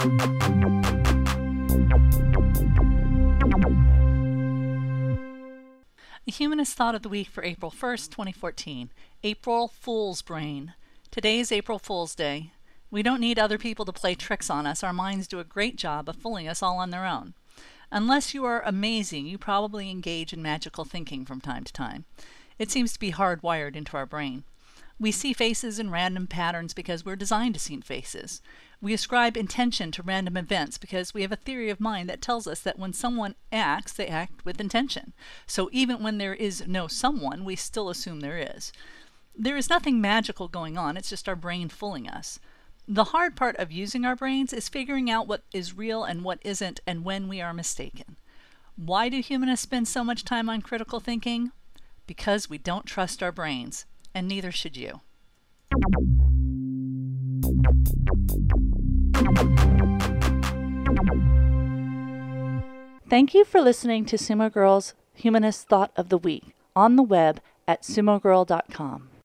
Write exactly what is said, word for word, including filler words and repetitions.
The Humanist Thought of the Week for April first, twenty fourteen. April Fool's Brain. Today is April Fool's Day. We don't need other people to play tricks on us. Our minds do a great job of fooling us all on their own. Unless you are amazing, you probably engage in magical thinking from time to time. It seems to be hardwired into our brain. We see faces in random patterns because we're designed to see faces. We ascribe intention to random events because we have a theory of mind that tells us that when someone acts, they act with intention. So even when there is no someone, we still assume there is. There is nothing magical going on, it's just our brain fooling us. The hard part of using our brains is figuring out what is real and what isn't, and when we are mistaken. Why do humanists spend so much time on critical thinking? Because we don't trust our brains, and neither should you. Thank you for listening to Sumo Girl's Humanist Thought of the Week on the web at sumo girl dot com.